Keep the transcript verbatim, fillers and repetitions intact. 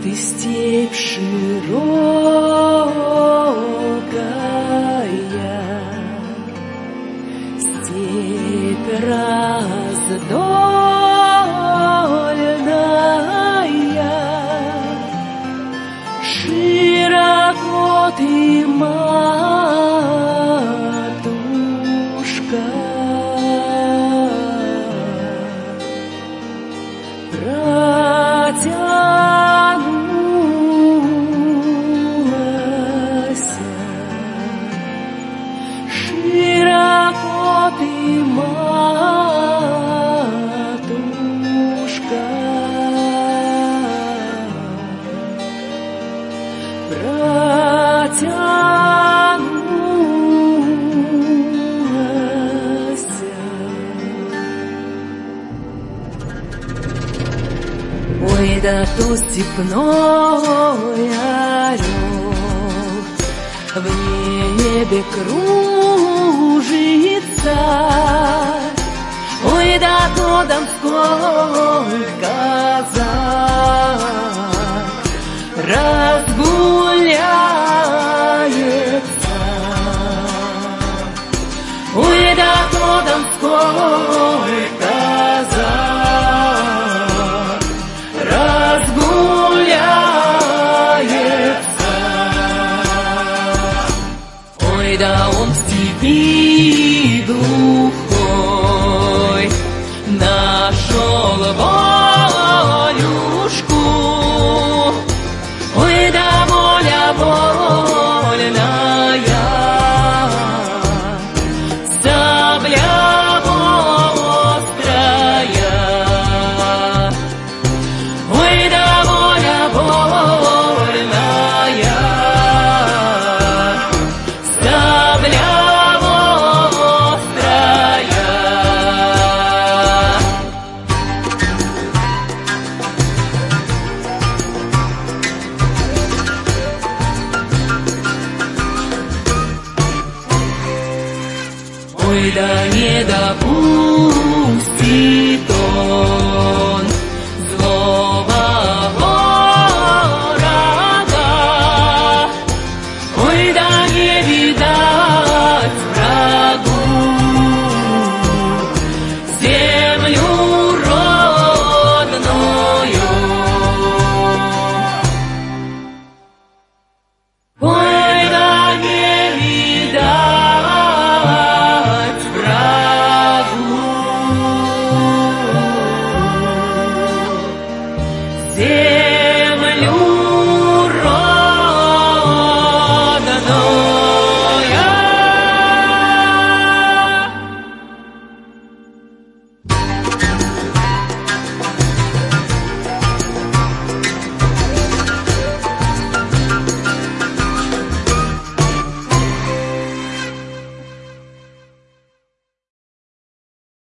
ты степь широкая, степь раздольная, широко ты, матушка, протянулась, широко ты, матушка, протянулась. Ой, да то степной орел в небе кружится, ой, да то донской казак разгуляется, ой, да то донской казак разгуляется, ой, да он в степи глухой нашел волюшку, ой, да воля вольная, сабля острая, ой, да воля вольная, сабля острая. Ой, да не допустит он